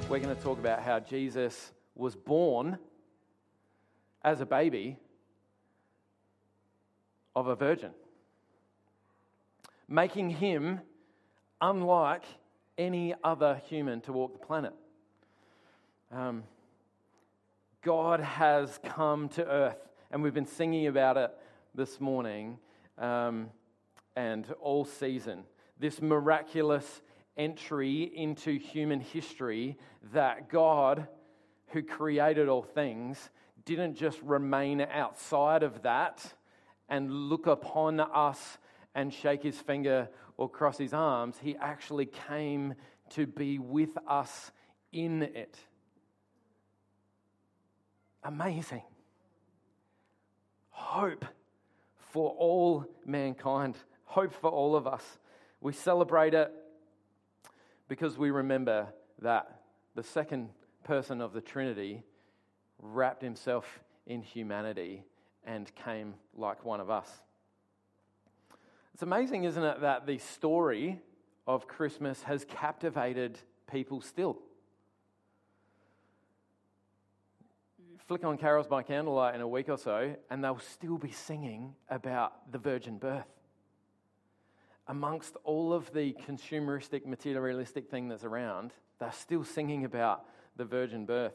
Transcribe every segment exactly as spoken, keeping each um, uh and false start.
we're going to talk about how Jesus was born as a baby of a virgin, making him unlike any other human to walk the planet. Um, God has come to earth, and we've been singing about it this morning um, and all season. This miraculous entry into human history that God, who created all things, didn't just remain outside of that and look upon us and shake his finger or cross his arms. He actually came to be with us in it. Amazing. Hope for all mankind. Hope for all of us. We celebrate it because we remember that the second person of the Trinity wrapped himself in humanity and came like one of us. It's amazing, isn't it, that the story of Christmas has captivated people still. Flick on Carols by Candlelight in a week or so, and they'll still be singing about the virgin birth. Amongst all of the consumeristic, materialistic thing that's around, they're still singing about the virgin birth.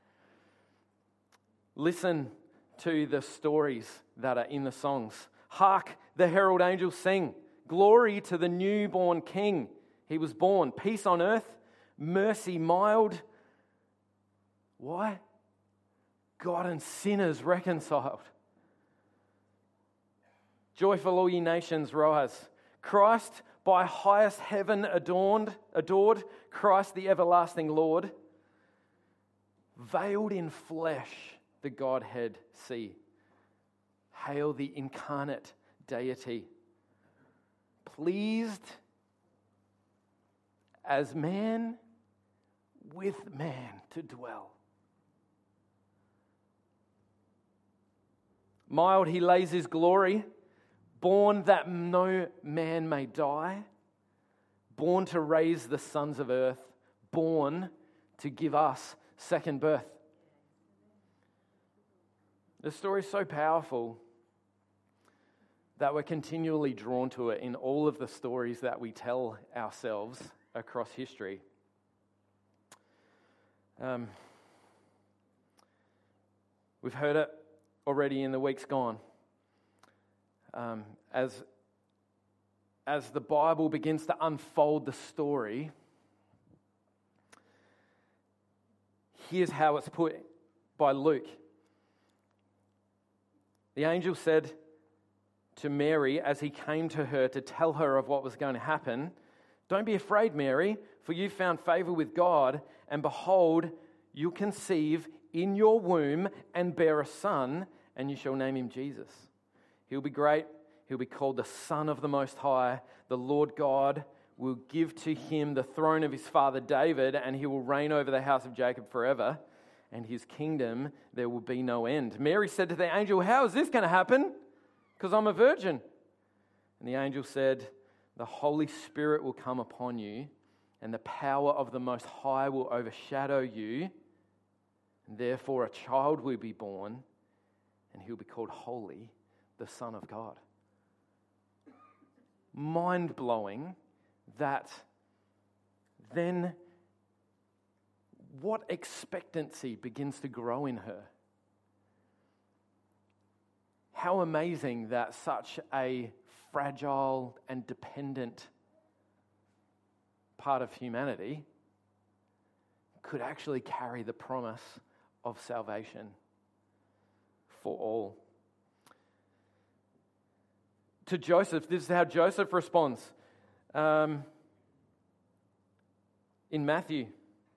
Listen to the stories that are in the songs. Hark, the herald angels sing. Glory to the newborn King. He was born. Peace on earth, mercy mild. Why? God and sinners reconciled. Joyful all ye nations rise. Christ by highest heaven adorned, adored. Christ the everlasting Lord. Veiled in flesh the Godhead see. Hail the incarnate deity. Pleased as man with man to dwell. Mild he lays his glory, born that no man may die, born to raise the sons of earth, born to give us second birth. The story is so powerful that we're continually drawn to it in all of the stories that we tell ourselves across history. Um, we've heard it already in the weeks gone. Um, as, as the Bible begins to unfold the story, here's how it's put by Luke. The angel said to Mary as he came to her to tell her of what was going to happen, "Don't be afraid, Mary, for you found favor with God, and behold, you'll conceive in your womb and bear a son, and you shall name him Jesus. He'll be great. He'll be called the Son of the Most High. The Lord God will give to him the throne of his father David, and he will reign over the house of Jacob forever, and his kingdom there will be no end." Mary said to the angel, "How is this going to happen? Because I'm a virgin." And the angel said, "The Holy Spirit will come upon you, and the power of the Most High will overshadow you. And therefore a child will be born, and he'll be called Holy, the Son of God." Mind-blowing that then what expectancy begins to grow in her. How amazing that such a fragile and dependent part of humanity could actually carry the promise of salvation for all. To Joseph, this is how Joseph responds. Um, in Matthew.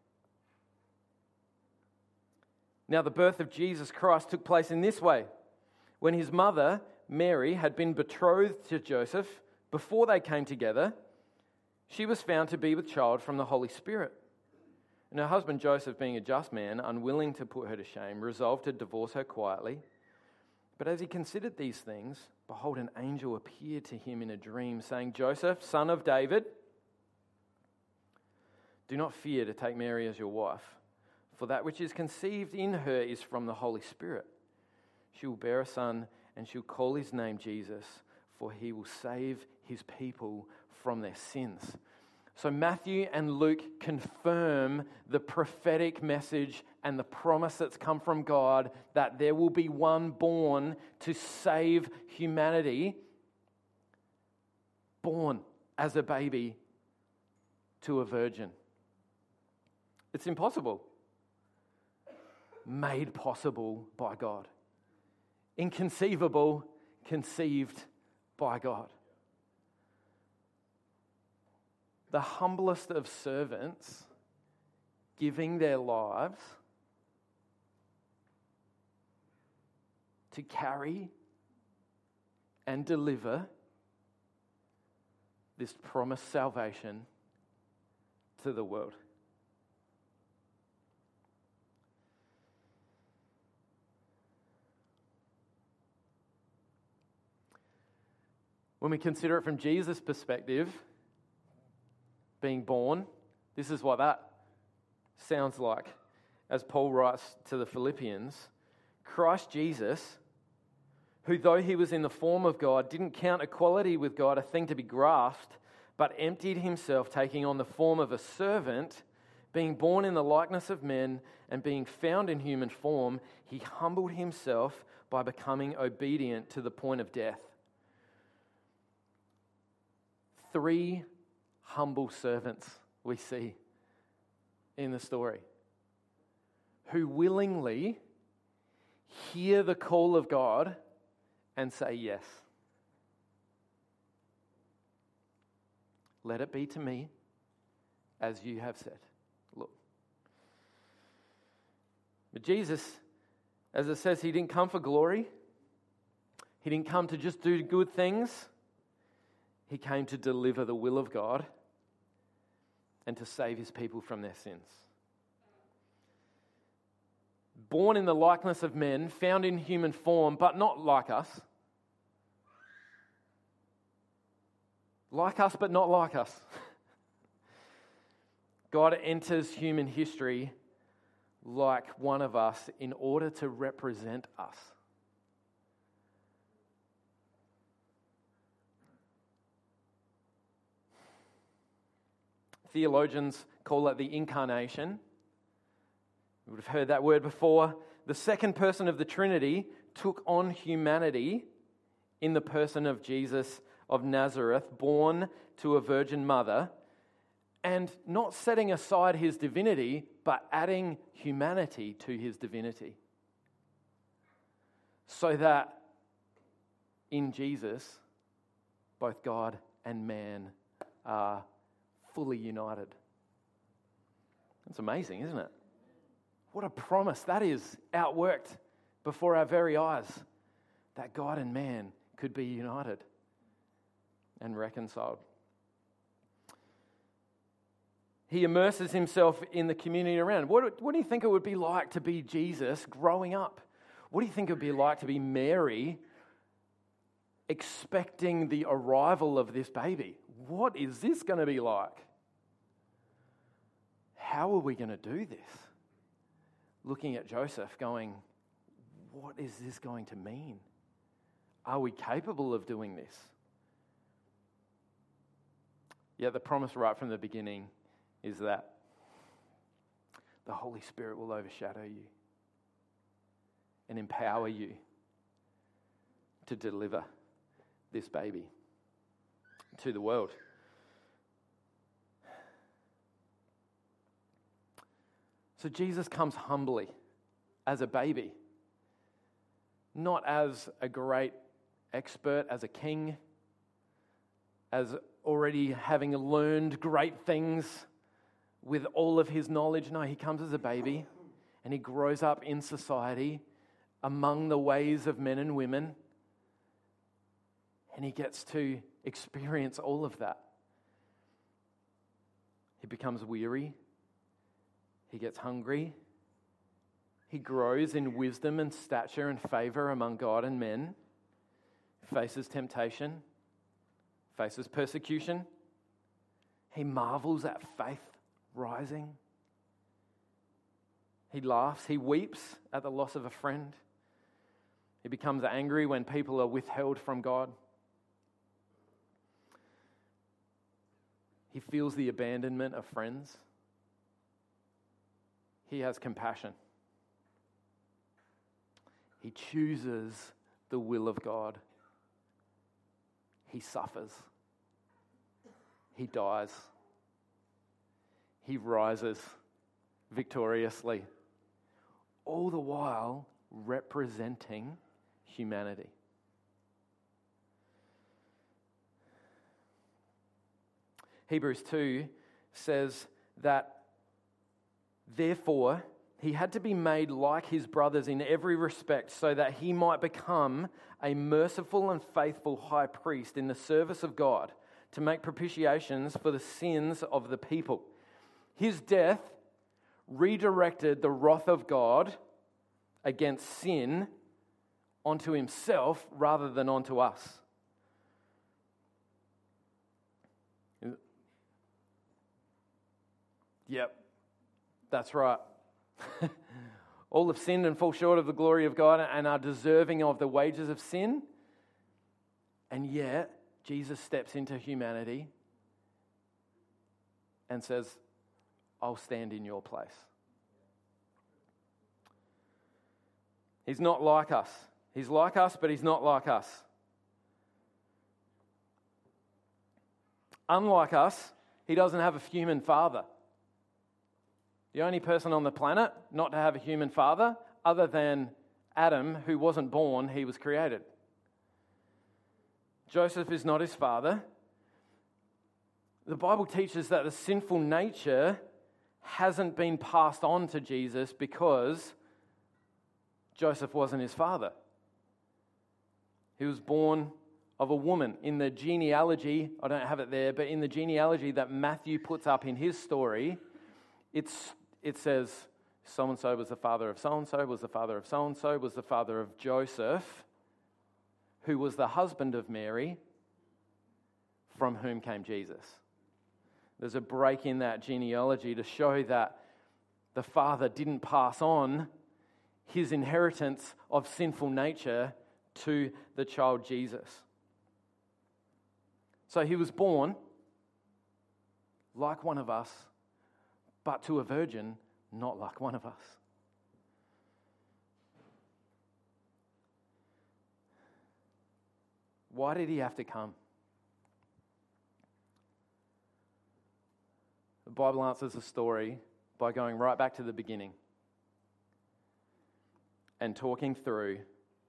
Now, the birth of Jesus Christ took place in this way. When his mother, Mary, had been betrothed to Joseph, before they came together, she was found to be with child from the Holy Spirit. And her husband Joseph, being a just man, unwilling to put her to shame, resolved to divorce her quietly. But as he considered these things, behold, an angel appeared to him in a dream, saying, "Joseph, son of David, Do not fear to take Mary as your wife, for that which is conceived in her is from the Holy Spirit. She will bear a son, and she'll call his name Jesus, for he will save his people from their sins." So Matthew and Luke confirm the prophetic message and the promise that's come from God that there will be one born to save humanity, born as a baby to a virgin. It's impossible. Made possible by God. Inconceivable, conceived by God. The humblest of servants giving their lives to carry and deliver this promised salvation to the world. When we consider it from Jesus' perspective, being born, this is what that sounds like. As Paul writes to the Philippians, Christ Jesus, who though he was in the form of God, didn't count equality with God a thing to be grasped, but emptied himself, taking on the form of a servant, being born in the likeness of men, and being found in human form, he humbled himself by becoming obedient to the point of death. Three humble servants we see in the story who willingly hear the call of God and say yes. Let it be to me as you have said. Look. But Jesus, as it says, he didn't come for glory. He didn't come to just do good things. He came to deliver the will of God and to save his people from their sins. Born in the likeness of men, found in human form, but not like us. Like us, but not like us. God enters human history like one of us in order to represent us. Theologians call it the incarnation. You would have heard that word before. The second person of the Trinity took on humanity in the person of Jesus of Nazareth, born to a virgin mother, and not setting aside his divinity, but adding humanity to his divinity. So that in Jesus, both God and man are fully united. That's amazing, isn't it? What a promise that is, outworked before our very eyes, that God and man could be united and reconciled. He immerses himself in the community around. What, what do you think it would be like to be Jesus growing up? What do you think it would be like to be Mary expecting the arrival of this baby? What is this going to be like? How are we going to do this? Looking at Joseph going, what is this going to mean? Are we capable of doing this? Yeah, the promise right from the beginning is that the Holy Spirit will overshadow you and empower you to deliver this baby to the world. So Jesus comes humbly as a baby, not as a great expert, as a king, as already having learned great things with all of his knowledge. No, he comes as a baby and he grows up in society among the ways of men and women, and he gets to experience all of that. He becomes weary. He gets hungry. He grows in wisdom and stature and favor among God and men. Faces temptation. Faces persecution. He marvels at faith rising. He laughs, he weeps at the loss of a friend. He becomes angry when people are withheld from God. He feels the abandonment of friends. He has compassion. He chooses the will of God. He suffers. He dies. He rises victoriously, all the while representing humanity. Hebrews two says that, therefore, he had to be made like his brothers in every respect so that he might become a merciful and faithful high priest in the service of God to make propitiations for the sins of the people. His death redirected the wrath of God against sin onto himself rather than onto us. Yep, that's right. All have sinned and fall short of the glory of God and are deserving of the wages of sin. And yet, Jesus steps into humanity and says, I'll stand in your place. He's not like us. He's like us, but he's not like us. Unlike us, he doesn't have a human father. The only person on the planet not to have a human father, other than Adam, who wasn't born, he was created. Joseph is not his father. The Bible teaches that the sinful nature hasn't been passed on to Jesus because Joseph wasn't his father. He was born of a woman. In the genealogy, I don't have it there, but in the genealogy that Matthew puts up in his story, it's it says so-and-so was the father of so-and-so, was the father of so-and-so, was the father of Joseph, who was the husband of Mary, from whom came Jesus. There's a break in that genealogy to show that the father didn't pass on his inheritance of sinful nature to the child Jesus. So he was born like one of us, but to a virgin, not like one of us. Why did he have to come? The Bible answers the story by going right back to the beginning and talking through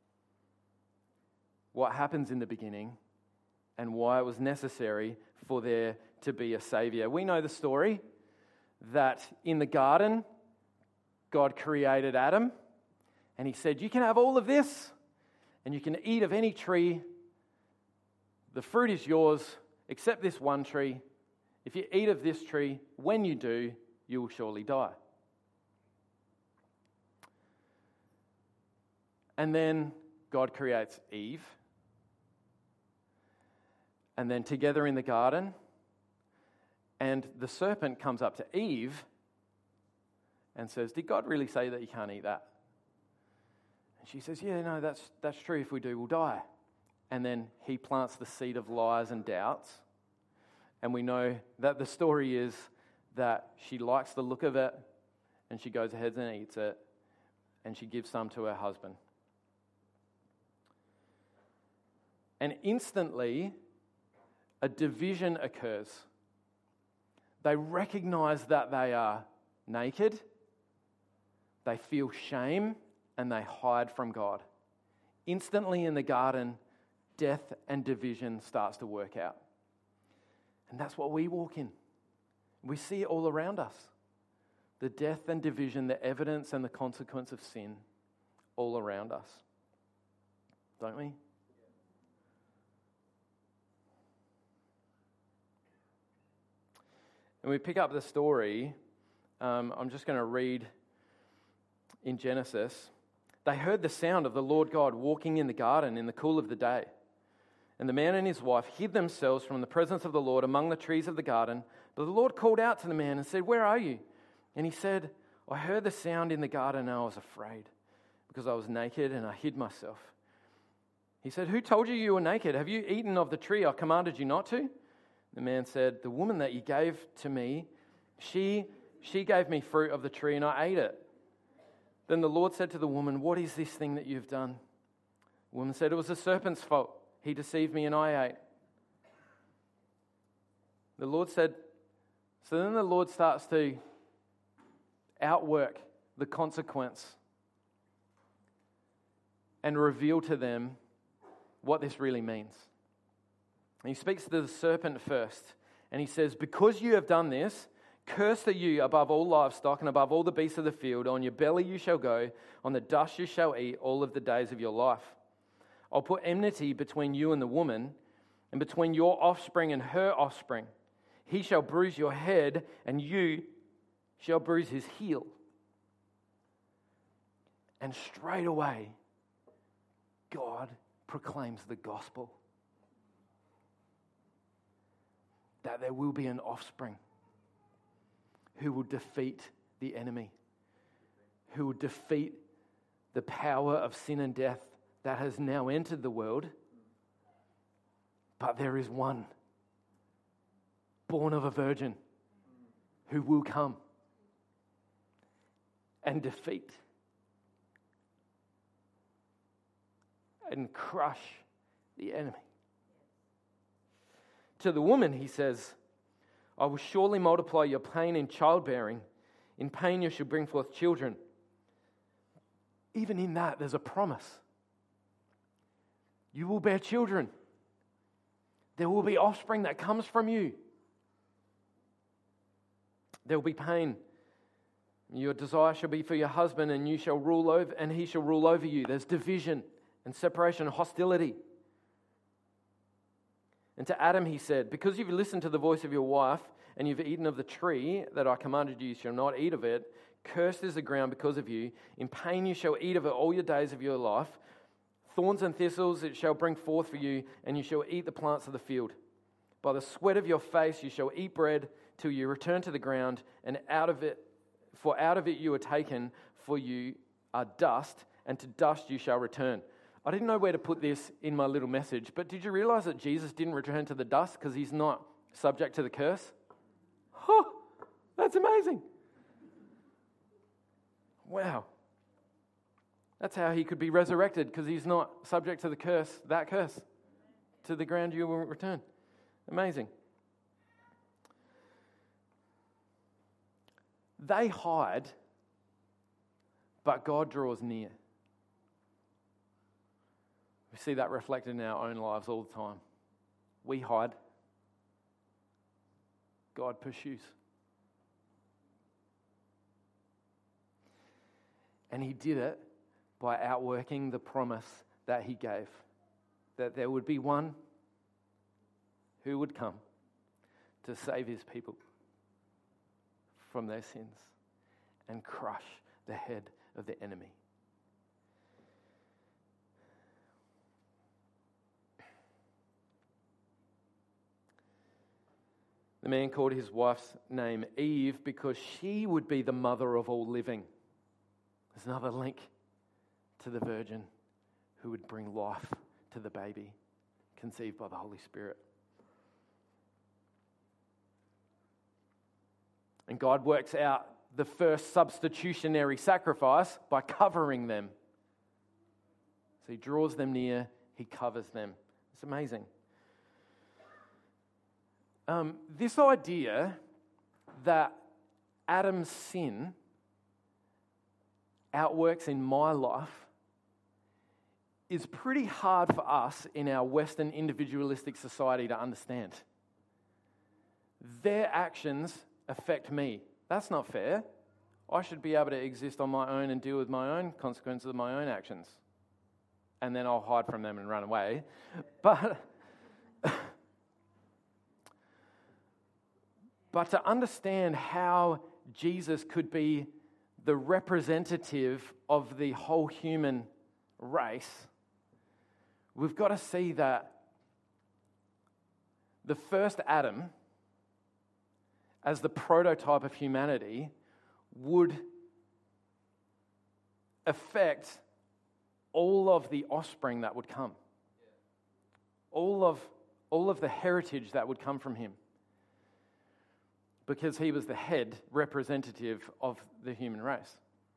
what happens in the beginning and why it was necessary for there to be a Savior. We know the story that in the garden, God created Adam and he said, you can have all of this and you can eat of any tree. The fruit is yours except this one tree. If you eat of this tree, when you do, you will surely die. And then God creates Eve. And then together in the garden, and the serpent comes up to Eve and says, did God really say that you can't eat that? And she says, yeah, no, that's that's true. If we do, we'll die. And then he plants the seed of lies and doubts. And we know that the story is that she likes the look of it and she goes ahead and eats it and she gives some to her husband. And instantly, a division occurs. They recognize that they are naked, they feel shame, and they hide from God. Instantly in the garden, death and division starts to work out. And that's what we walk in. We see it all around us. The death and division, the evidence and the consequence of sin all around us. Don't we? And we pick up the story. Um, I'm just going to read in Genesis. They heard the sound of the Lord God walking in the garden in the cool of the day. And the man and his wife hid themselves from the presence of the Lord among the trees of the garden. But the Lord called out to the man and said, "Where are you?" And he said, "I heard the sound in the garden and I was afraid because I was naked and I hid myself." He said, "Who told you you were naked? Have you eaten of the tree I commanded you not to?" The man said, "The woman that you gave to me, she, she gave me fruit of the tree and I ate it." Then the Lord said to the woman, "What is this thing that you've done?" The woman said, "It was the serpent's fault. He deceived me and I ate." The Lord said, so then the Lord starts to outwork the consequence and reveal to them what this really means. And he speaks to the serpent first, and he says, "Because you have done this, cursed are you above all livestock and above all the beasts of the field. On your belly you shall go, on the dust you shall eat all of the days of your life. I'll put enmity between you and the woman, and between your offspring and her offspring. He shall bruise your head, and you shall bruise his heel." And straight away, God proclaims the gospel. That there will be an offspring who will defeat the enemy, who will defeat the power of sin and death that has now entered the world. But there is one born of a virgin who will come and defeat and crush the enemy. To the woman, he says, "I will surely multiply your pain in childbearing. In pain you shall bring forth children." Even in that, there's a promise. You will bear children. There will be offspring that comes from you. There will be pain. Your desire shall be for your husband, and you shall rule over, and he shall rule over you. There's division and separation and hostility. And to Adam he said, "Because you've listened to the voice of your wife, and you've eaten of the tree that I commanded you, you shall not eat of it. Cursed is the ground because of you. In pain you shall eat of it all your days of your life. Thorns and thistles it shall bring forth for you, and you shall eat the plants of the field. By the sweat of your face you shall eat bread till you return to the ground, and out of it, for out of it you are taken, for you are dust, and to dust you shall return." I didn't know where to put this in my little message, but did you realize that Jesus didn't return to the dust because he's not subject to the curse? Oh, that's amazing. Wow. That's how he could be resurrected, because he's not subject to the curse, that curse. To the ground you will return. Amazing. They hide, but God draws near. We see that reflected in our own lives all the time. We hide. God pursues. And he did it by outworking the promise that he gave, that there would be one who would come to save his people from their sins and crush the head of the enemy. The man called his wife's name Eve because she would be the mother of all living. There's another link to the virgin who would bring life to the baby conceived by the Holy Spirit. And God works out the first substitutionary sacrifice by covering them. So he draws them near, he covers them. It's amazing. Um, this idea that Adam's sin outworks in my life is pretty hard for us in our Western individualistic society to understand. Their actions affect me. That's not fair. I should be able to exist on my own and deal with my own consequences of my own actions. And then I'll hide from them and run away. But, but to understand how Jesus could be the representative of the whole human race, we've got to see that the first Adam as the prototype of humanity, would affect all of the offspring that would come. All of, all of the heritage that would come from him. Because he was the head representative of the human race.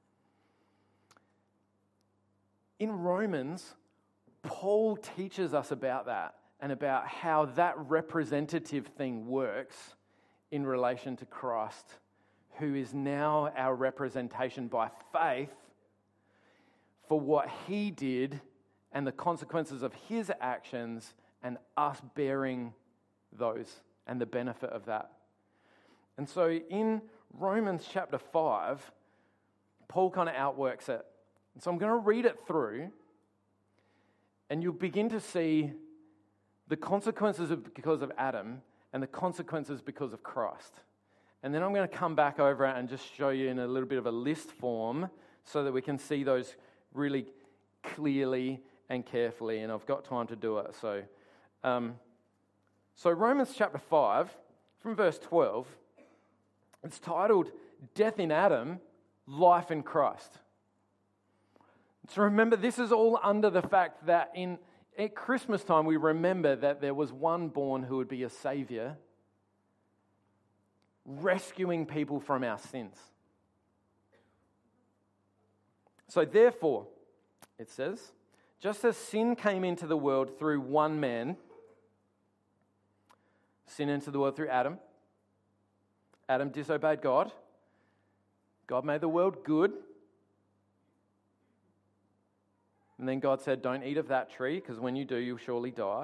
In Romans, Paul teaches us about that and about how that representative thing works in relation to Christ, who is now our representation by faith for what he did and the consequences of his actions, and us bearing those and the benefit of that. And so in Romans chapter five, Paul kind of outworks it. And so I'm going to read it through, and you'll begin to see the consequences of, because of Adam and the consequences because of Christ. And then I'm going to come back over it and just show you in a little bit of a list form so that we can see those really clearly and carefully, and I've got time to do it. So, um, so Romans chapter five, from verse twelve, it's titled, Death in Adam, Life in Christ. So remember, this is all under the fact that in at Christmas time we remember that there was one born who would be a saviour, rescuing people from our sins. So therefore, it says, just as sin came into the world through one man, sin entered the world through Adam. Adam disobeyed God. God made the world good. And then God said, don't eat of that tree, because when you do, you'll surely die.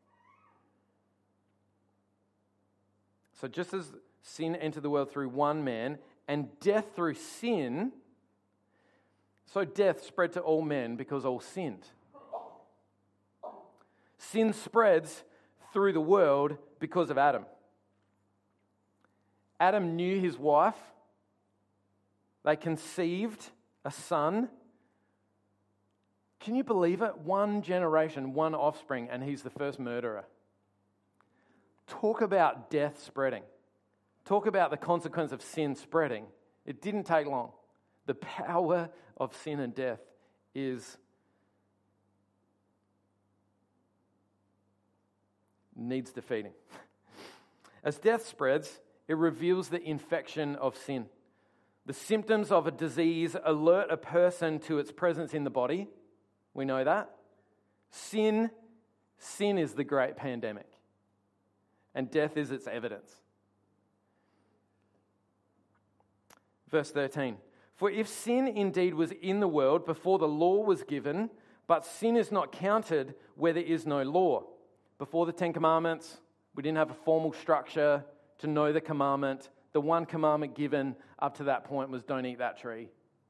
So just as sin entered the world through one man, and death through sin, so death spread to all men because all sinned. Sin spreads through the world because of Adam. Adam knew his wife. They conceived a son. Can you believe it? One generation, one offspring, and he's the first murderer. Talk about death spreading. Talk about the consequence of sin spreading. It didn't take long. The power of sin and death is needs defeating. As death spreads, it reveals the infection of sin. The symptoms of a disease alert a person to its presence in the body. We know that. Sin, sin is the great pandemic. And death is its evidence. Verse thirteen. For if sin indeed was in the world before the law was given, but sin is not counted where there is no law. Before the Ten Commandments, we didn't have a formal structure to know the commandment. The one commandment given up to that point was don't eat that tree.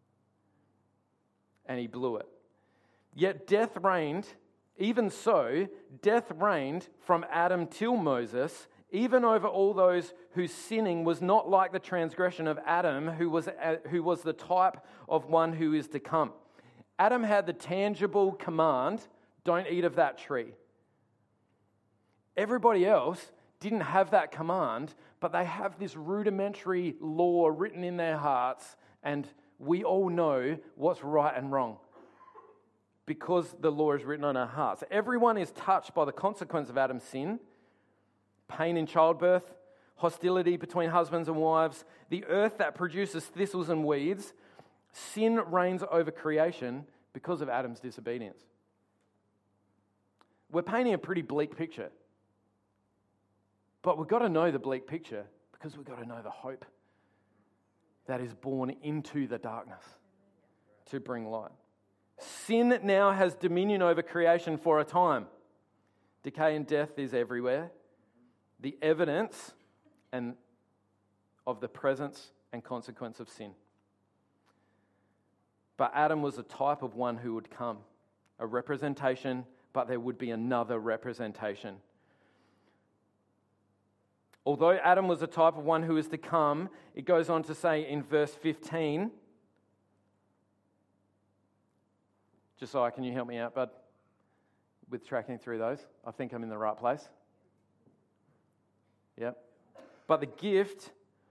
And he blew it. Yet death reigned, even so, death reigned from Adam till Moses, even over all those whose sinning was not like the transgression of Adam, who was, who was the type of one who is to come. Adam had the tangible command, don't eat of that tree. Everybody else didn't have that command, but they have this rudimentary law written in their hearts, and we all know what's right and wrong because the law is written on our hearts. Everyone is touched by the consequence of Adam's sin. Pain in childbirth, hostility between husbands and wives, the earth that produces thistles and weeds. Sin reigns over creation because of Adam's disobedience. We're painting a pretty bleak picture. But we've got to know the bleak picture because we've got to know the hope that is born into the darkness to bring light. Sin now has dominion over creation for a time. Decay and death is everywhere. The evidence and of the presence and consequence of sin. But Adam was a type of one who would come, a representation, but there would be another representation. Although Adam was a type of one who is to come, it goes on to say in verse fifteen, Josiah, can you help me out, bud, with tracking through those? I think I'm in the right place. Yep. But the gift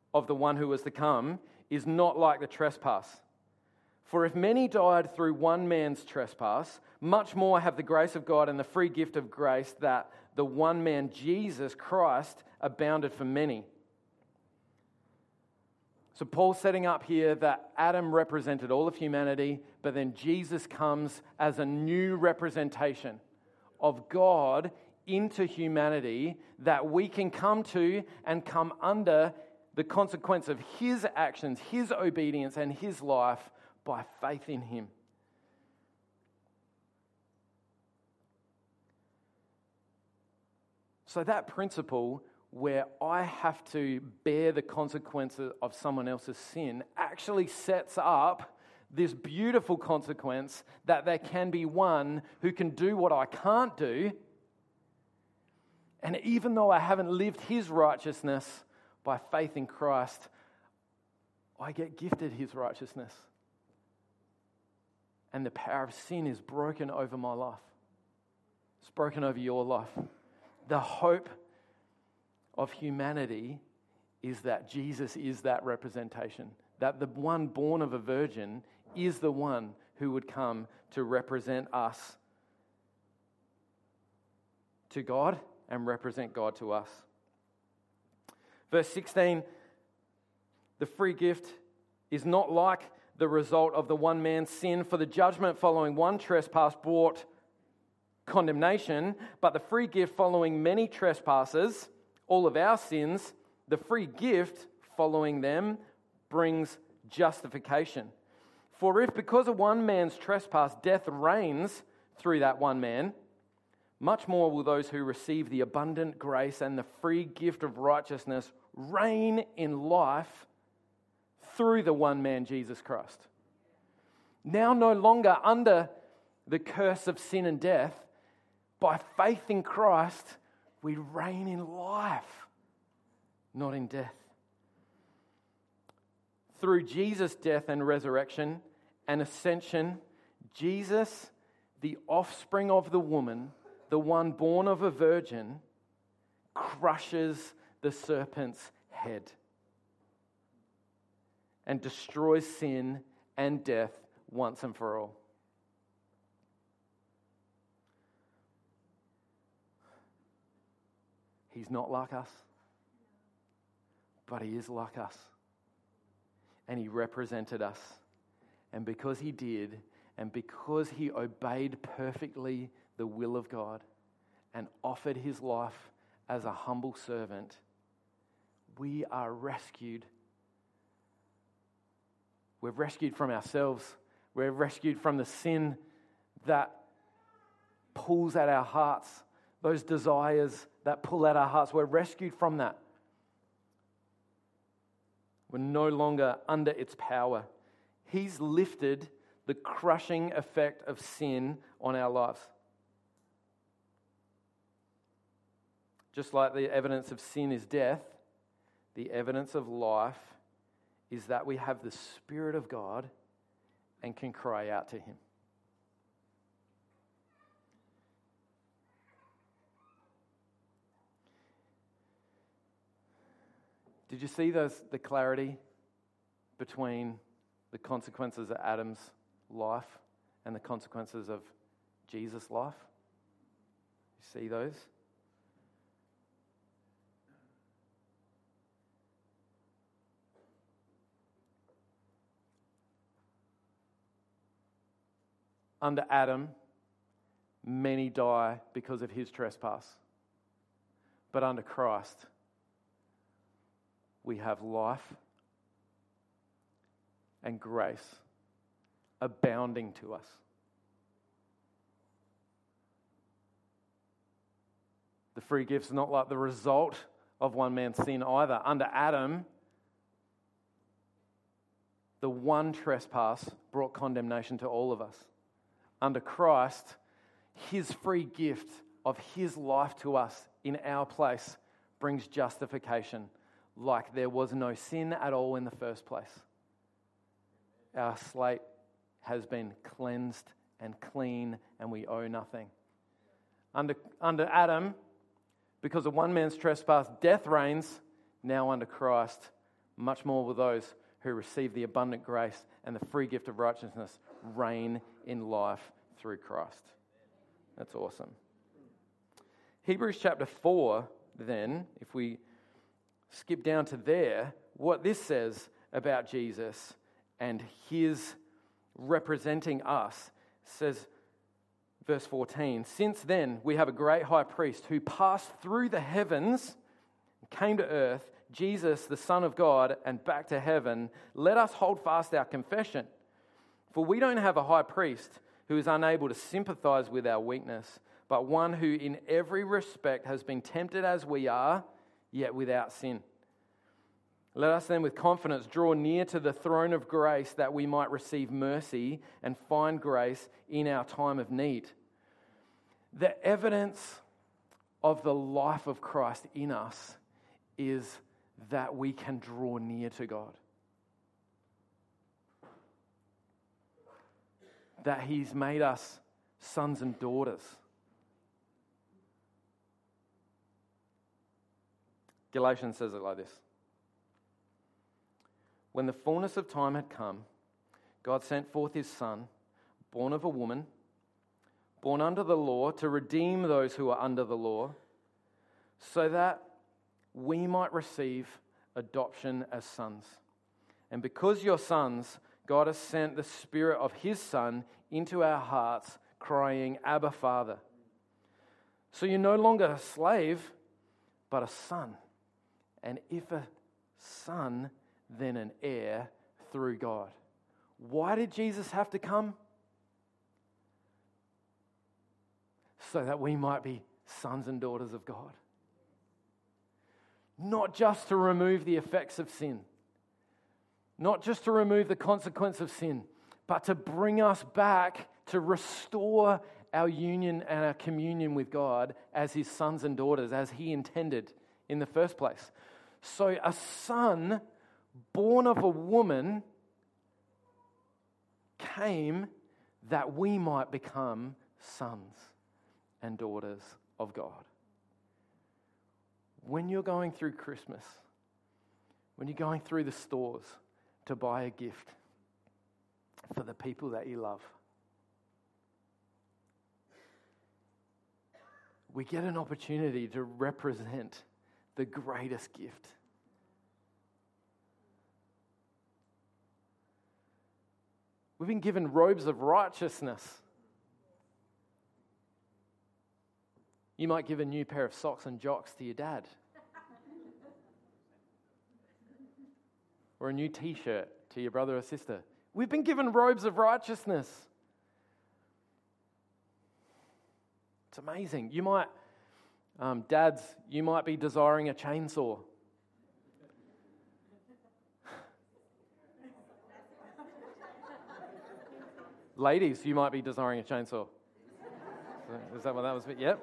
of the one who was to come is not like the trespass. For if many died through one man's trespass, much more have the grace of God and the free gift of grace that the one man, Jesus Christ, abounded for many. So Paul's setting up here that Adam represented all of humanity, but then Jesus comes as a new representation of God into humanity that we can come to and come under the consequence of his actions, his obedience, and his life by faith in him. So that principle where I have to bear the consequences of someone else's sin actually sets up this beautiful consequence that there can be one who can do what I can't do. And even though I haven't lived his righteousness, by faith in Christ, I get gifted his righteousness. And the power of sin is broken over my life. It's broken over your life. The hope of humanity is that Jesus is that representation. That the one born of a virgin is the one who would come to represent us to God and represent God to us. Verse sixteen, the free gift is not like the result of the one man's sin, for the judgment following one trespass brought condemnation, but the free gift following many trespasses, all of our sins, the free gift following them brings justification. For if because of one man's trespass death reigns through that one man, much more will those who receive the abundant grace and the free gift of righteousness reign in life through the one man, Jesus Christ. Now no longer under the curse of sin and death, by faith in Christ, we reign in life, not in death. Through Jesus' death and resurrection and ascension, Jesus, the offspring of the woman, the one born of a virgin, crushes the serpent's head and destroys sin and death once and for all. He's not like us, but he is like us. And he represented us. And because he did, and because he obeyed perfectly the will of God and offered his life as a humble servant, we are rescued. We're rescued from ourselves. We're rescued from the sin that pulls at our hearts, those desires that pull at our hearts. We're rescued from that. We're no longer under its power. He's lifted the crushing effect of sin on our lives. Just like the evidence of sin is death, the evidence of life is that we have the Spirit of God and can cry out to him. Did you see those, the clarity between the consequences of Adam's life and the consequences of Jesus' life? You see those? Under Adam, many die because of his trespass. But under Christ, we have life and grace abounding to us. The free gift's not like the result of one man's sin either. Under Adam, the one trespass brought condemnation to all of us. Under Christ, his free gift of his life to us in our place brings justification, like there was no sin at all in the first place. Our slate has been cleansed and clean, and we owe nothing. Under, under Adam, because of one man's trespass, death reigns. Now under Christ, much more will those who receive the abundant grace and the free gift of righteousness reign in life through Christ. That's awesome. Hebrews chapter four, then, if we skip down to there, what this says about Jesus and his representing us says, verse fourteen, since then we have a great high priest who passed through the heavens, came to earth, Jesus, the Son of God, and back to heaven. Let us hold fast our confession. For we don't have a high priest who is unable to sympathize with our weakness, but one who in every respect has been tempted as we are, yet without sin. Let us then with confidence draw near to the throne of grace that we might receive mercy and find grace in our time of need. The evidence of the life of Christ in us is that we can draw near to God. That he's made us sons and daughters. Galatians says it like this. When the fullness of time had come, God sent forth his Son, born of a woman, born under the law, to redeem those who are under the law, so that we might receive adoption as sons. And because you're sons, God has sent the Spirit of his Son into our hearts, crying, Abba, Father. So you're no longer a slave, but a son. And if a son, then an heir through God. Why did Jesus have to come? So that we might be sons and daughters of God. Not just to remove the effects of sin. Not just to remove the consequence of sin, but to bring us back to restore our union and our communion with God as his sons and daughters, as he intended in the first place. So a son born of a woman came that we might become sons and daughters of God. When you're going through Christmas, when you're going through the stores to buy a gift for the people that you love, we get an opportunity to represent the greatest gift. We've been given robes of righteousness. You might give a new pair of socks and jocks to your dad. Or a new t-shirt to your brother or sister. We've been given robes of righteousness. It's amazing. You might, um, dads, you might be desiring a chainsaw. Ladies, you might be desiring a chainsaw. Is that what that was? Yep.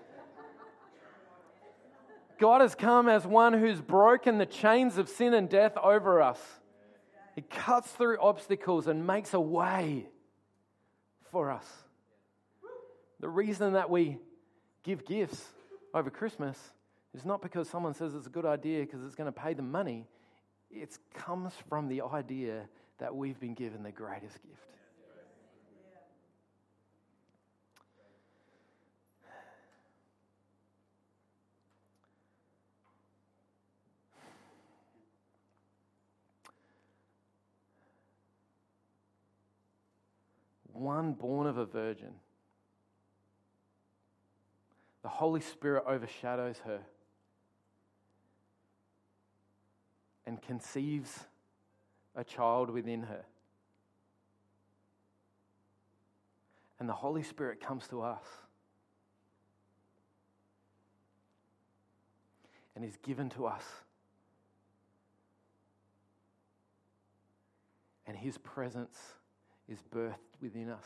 God has come as one who's broken the chains of sin and death over us. He cuts through obstacles and makes a way for us. The reason that we give gifts over Christmas is not because someone says it's a good idea because it's going to pay them money. It comes from the idea that we've been given the greatest gift. One born of a virgin. The Holy Spirit overshadows her and conceives a child within her. And the Holy Spirit comes to us and is given to us. And his presence is birthed within us,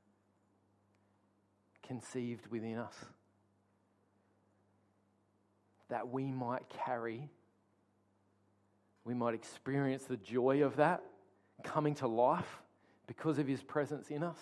conceived within us, that we might carry, we might experience the joy of that coming to life because of his presence in us.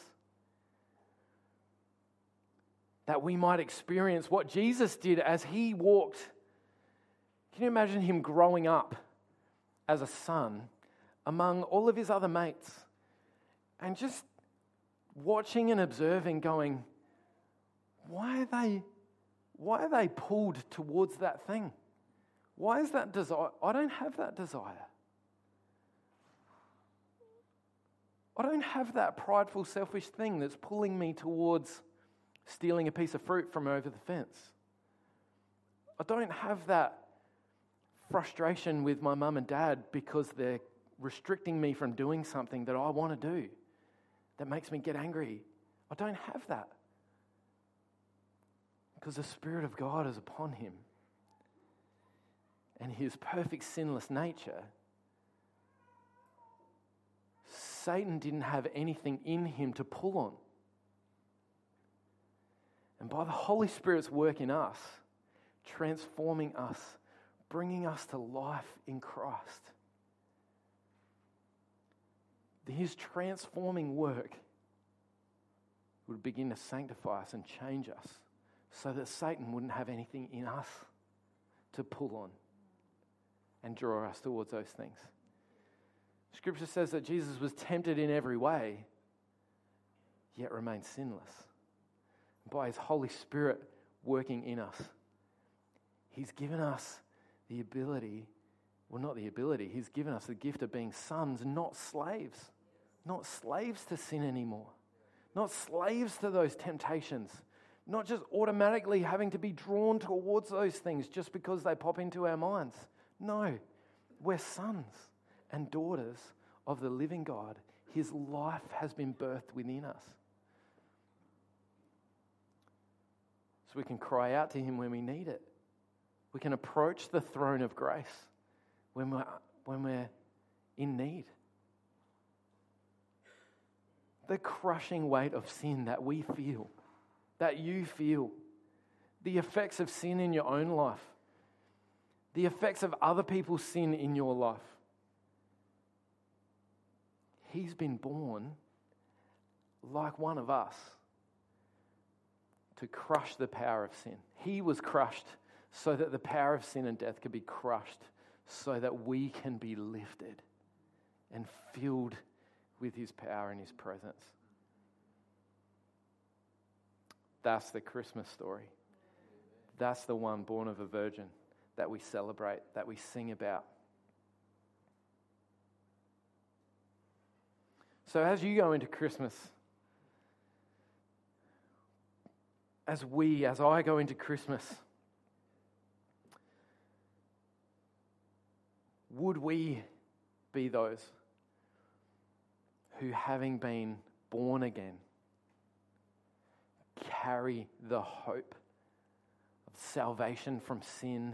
That we might experience what Jesus did as he walked. Can you imagine him growing up as a son among all of his other mates, and just watching and observing, going, why are they, why are they pulled towards that thing? Why is that desire? I don't have that desire. I don't have that prideful, selfish thing that's pulling me towards stealing a piece of fruit from over the fence. I don't have that frustration with my mum and dad because they're restricting me from doing something that I want to do that makes me get angry. I don't have that because the Spirit of God is upon him, and his perfect sinless nature. Satan didn't have anything in him to pull on. And by the Holy Spirit's work in us, transforming us, bringing us to life in Christ, his transforming work would begin to sanctify us and change us so that Satan wouldn't have anything in us to pull on and draw us towards those things. Scripture says that Jesus was tempted in every way, yet remained sinless. By his Holy Spirit working in us, he's given us the ability, well, not the ability, he's given us the gift of being sons, not slaves. Not slaves to sin anymore. Not slaves to those temptations. Not just automatically having to be drawn towards those things just because they pop into our minds. No, we're sons and daughters of the living God. His life has been birthed within us. So we can cry out to him when we need it. We can approach the throne of grace when we're, when we're in need. The crushing weight of sin that we feel, that you feel, the effects of sin in your own life, the effects of other people's sin in your life. He's been born like one of us to crush the power of sin. He was crushed so that the power of sin and death could be crushed, so that we can be lifted and filled with his power and his presence. That's the Christmas story. That's the one born of a virgin that we celebrate, that we sing about. So as you go into Christmas, as we, as I go into Christmas, would we be those who, having been born again, carry the hope of salvation from sin,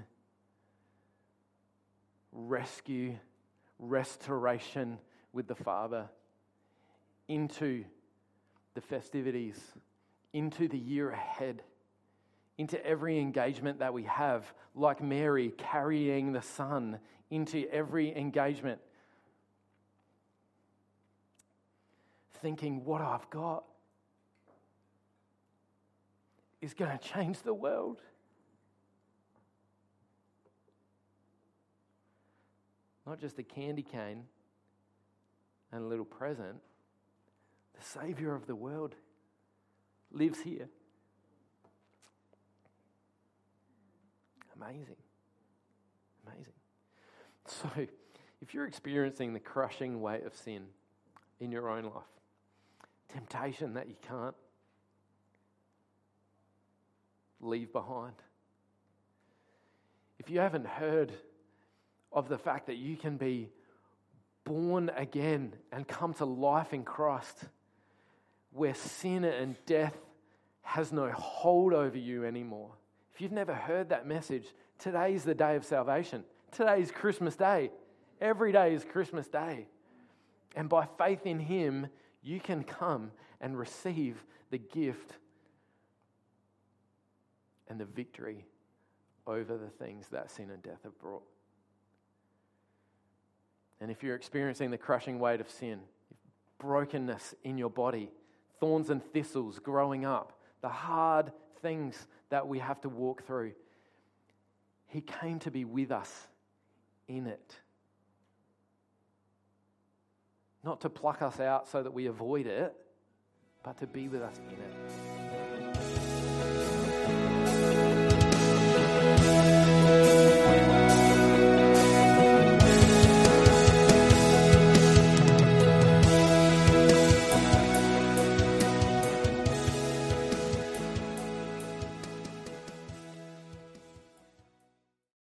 rescue, restoration with the Father, into the festivities, into the year ahead, into every engagement that we have, like Mary carrying the Son into every engagement, thinking what I've got is going to change the world. Not just a candy cane and a little present. The Saviour of the world lives here. Amazing. Amazing. So, if you're experiencing the crushing weight of sin in your own life, temptation that you can't leave behind, if you haven't heard of the fact that you can be born again and come to life in Christ, where sin and death has no hold over you anymore. If you've never heard that message, today's the day of salvation. Today's Christmas Day. Every day is Christmas Day. And by faith in him, you can come and receive the gift and the victory over the things that sin and death have brought. And if you're experiencing the crushing weight of sin, brokenness in your body, thorns and thistles growing up, the hard things that we have to walk through, he came to be with us in it. not to pluck us out so that we avoid it, but to be with us in it.